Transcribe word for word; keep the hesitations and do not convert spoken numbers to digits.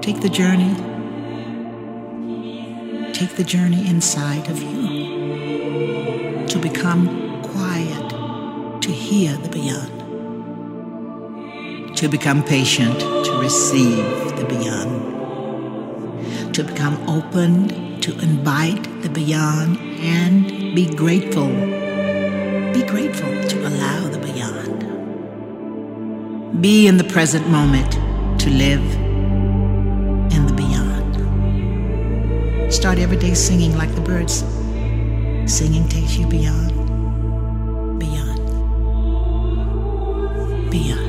Take the journey. Take the journey inside of you to become quiet, to hear the beyond, to become patient, to receive the beyond, to become open, to invite the beyond, and be grateful. Be grateful to allow the beyond. Be in the present moment to live in the beyond. Start every day singing like the birds. Singing takes you beyond, beyond, beyond.